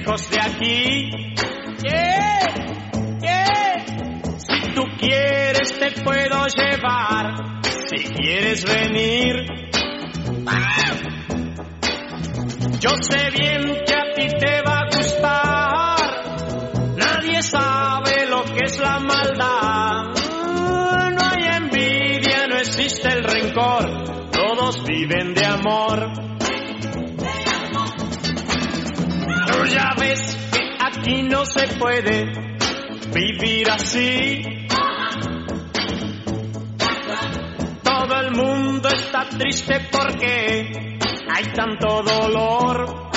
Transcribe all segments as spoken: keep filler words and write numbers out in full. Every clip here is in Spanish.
lejos de aquí. Yeah, yeah. Si tú quieres te puedo llevar, si quieres venir. Yo sé bien que a ti te va a gustar, nadie sabe lo que es la maldad. No hay envidia, no existe el rencor, todos viven de amor. Tú ya ves que aquí no se puede vivir así. Todo el mundo está triste porque hay tanto dolor.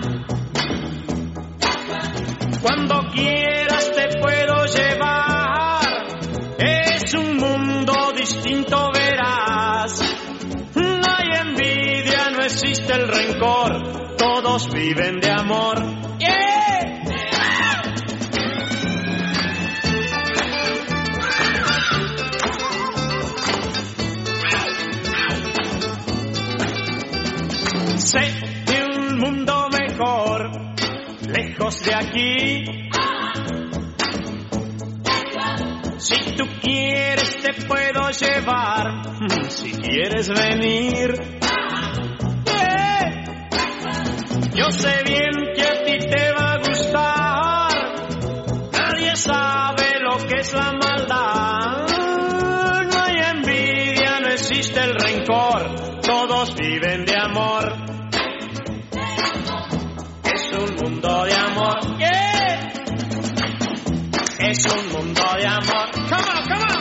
Cuando quieras te puedo llevar, es un mundo distinto verás. No hay envidia, no existe el rencor, todos viven de amor. Yeah. Sé de un mundo mejor, lejos de aquí. Si tú quieres te puedo llevar, si quieres venir. Yeah. Yo sé bien que a ti te va a gustar, nadie sabe lo que es la maldad. No hay envidia, no existe el rencor, todos viven de amor. Es un mundo de amor, yeah. Es un mundo de amor. Come on, come on.